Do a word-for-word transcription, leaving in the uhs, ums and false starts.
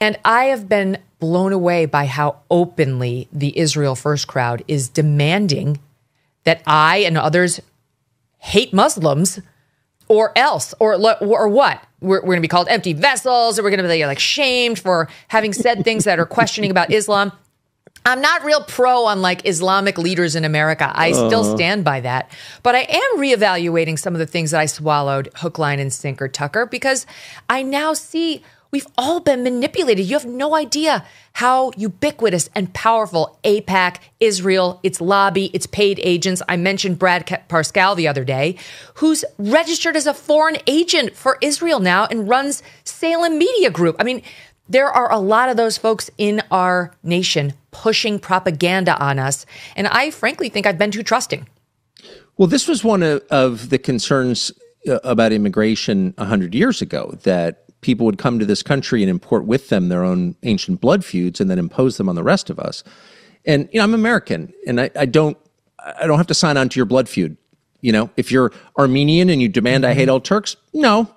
And I have been blown away by how openly the Israel First crowd is demanding that I and others hate Muslims or else, or or what? We're, we're going to be called empty vessels, or we're going to be like shamed for having said things that are questioning about Islam. I'm not real pro on like Islamic leaders in America. I uh. still stand by that. But I am reevaluating some of the things that I swallowed hook, line, and sinker, Tucker, because I now see we've all been manipulated. You have no idea how ubiquitous and powerful AIPAC, Israel, its lobby, its paid agents. I mentioned Brad Parscale the other day, who's registered as a foreign agent for Israel now and runs Salem Media Group. I mean, there are a lot of those folks in our nation pushing propaganda on us. And I frankly think I've been too trusting. Well, this was one of, of the concerns uh, about immigration one hundred years ago, that people would come to this country and import with them their own ancient blood feuds and then impose them on the rest of us. And, you know, I'm American, and I, I don't I don't have to sign on to your blood feud. You know, if you're Armenian and you demand I hate all Turks, no,